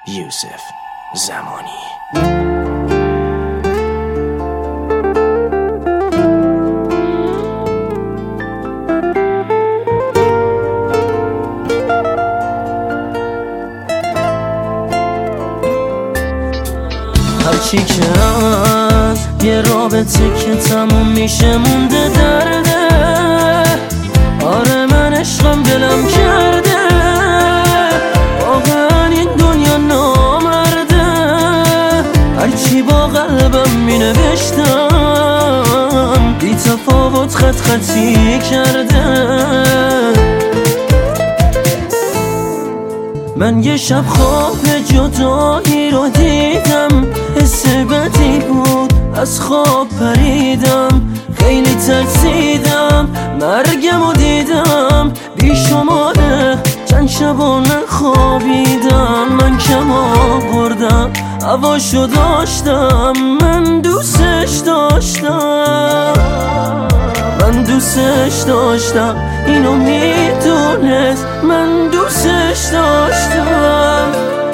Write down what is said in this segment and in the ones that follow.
یوسف زمانی. هرچی که از یه رابطه که تموم میشه مونده درده. آره من عشقم دلم کرده، واقعا این دنیا نامرده. هرچی با قلبم مینوشتم بی تفاوت خط خطی کرده. من یه شب خواب جدایی رو دیدم، حس بدی بود از خواب پریدم. خیلی ترسیدم مرگم رو دیدم، بی شماره چند شبا نخوابیدم. من کم آوردم هواشو داشتم، من دوستش داشتم، من دوستش داشتم. اینو میدونست من دوستش داشتم.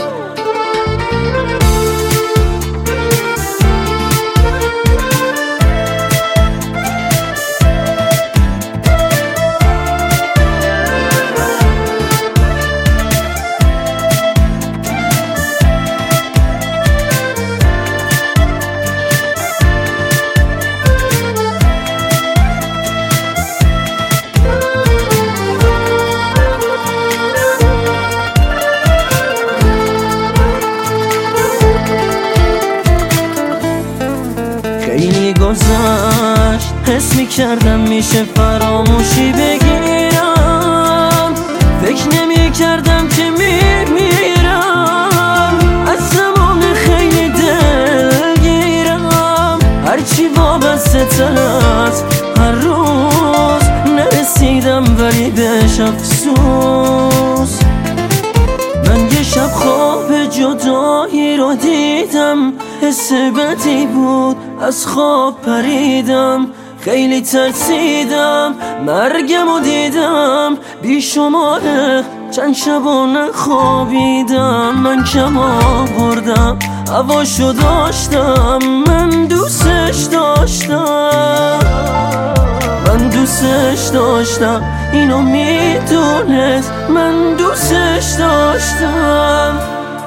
خیلی گذشت حس میکردم میشه فراموشی بگیرم، فکر نمیکردم که میمیرم. از زمان خیلی دلگیرم، هرچی وابسته تر از هر روز نرسیدم ولی بهش افسوس. من یه شب خواب جدایی رو دیدم، حس بدی بود از خواب پریدم. خیلی ترسیدم مرگم رو دیدم، بی شماره چند شبا نخوابیدم. من کم آوردم هواشو داشتم، من دوستش داشتم، من دوستش داشتم. اینو میدونست من دوستش داشتم.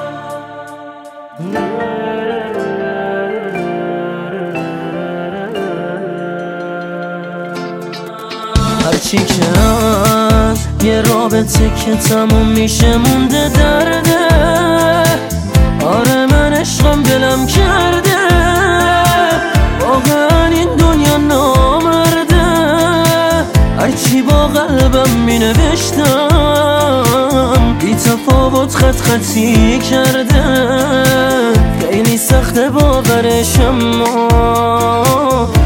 هرچی که از یه رابطه که تموم میشه مونده درده. آره من عشقم دلم کرده، واقعا این دنیا نامرده. هرچی با قلبم مینوشتم بی تفاوت خط خطی کرده. خیلی سخته باورش اما